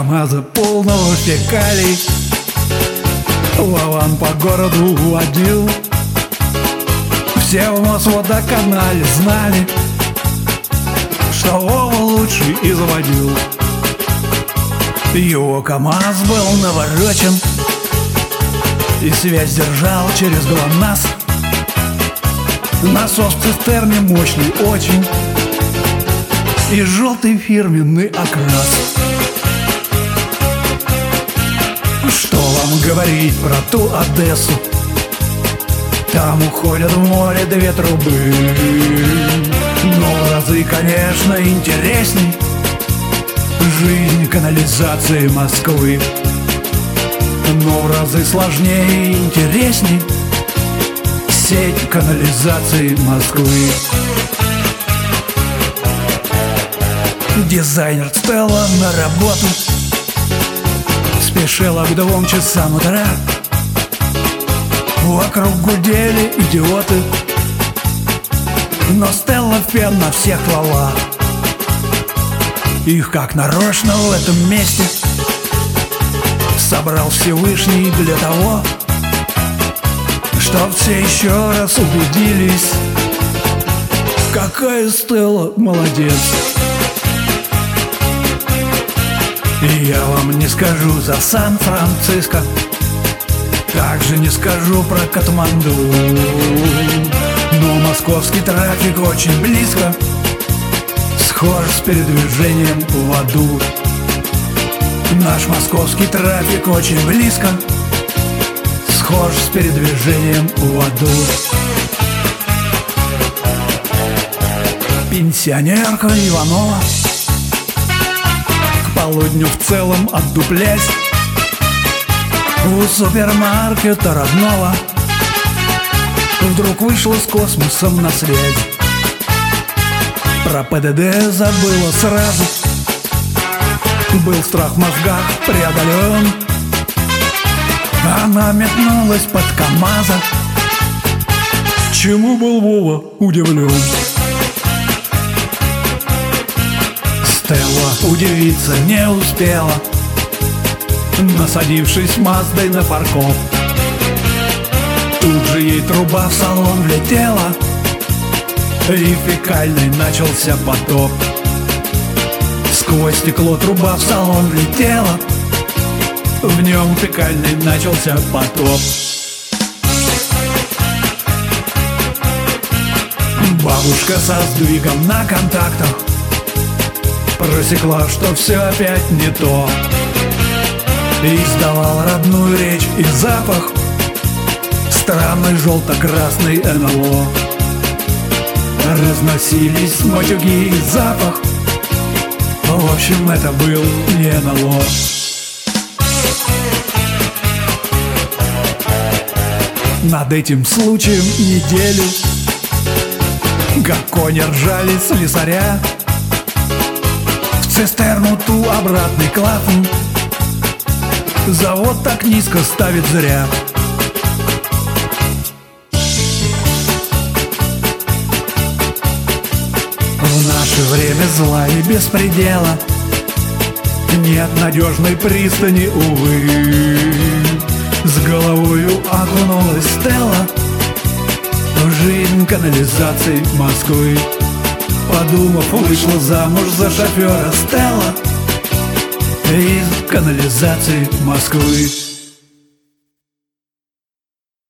КамАЗа полного фекалий Вован по городу водил. Все в Мосводоканале знали, что Вова лучший из водил. Его КамАЗ был наворочен и связь держал через ГЛОНАСС. Насос в цистерне мощный очень и желтый фирменный окрас. Что вам говорить про ту Одессу? Там уходят в море две трубы. Но в разы, конечно, интересней жизнь канализации Москвы. Но в разы сложнее и интересней сеть канализации Москвы. Дизайнер Стелла на работу спешила к 2 часам утра. Вокруг гудели идиоты, но Стелла фен на всех клала. Их как нарочно в этом месте собрал Всевышний для того, чтоб все еще раз убедились, какая Стелла молодец. И я вам не скажу за Сан-Франциско, также не скажу про Катманду, но московский трафик очень близко схож с передвижением в аду. Наш московский трафик очень близко схож с передвижением в аду. Пенсионерка Иванова к полудню в целом отдуплясь у супермаркета родного вдруг вышла с космосом на связь. Про ПДД забыла сразу, был страх в мозгах преодолен. Она метнулась под КамАЗа, чему был Вова удивлен. Стелла удивиться не успела, насадившись Маздой на фаркоп. Тут же ей труба в салон влетела, и фекальный начался потоп. Сквозь стекло труба в салон влетела, в нем фекальный начался потоп. Бабушка со сдвигом на контактах просекла, что все опять не то, и издавал родную речь и запах странный желто-красный НЛО. Разносились матюги и запах, в общем, это был не НЛО. Над этим случаем неделю как кони ржали слесаря. В цистерну ту обратный клапан завод так низко ставит зря. В наше время зла и беспредела нет надежной пристани, увы. С головою окунулась Стелла в жизнь канализации Москвы. Подумав, вышла замуж за шофера Стелла из канализации Москвы.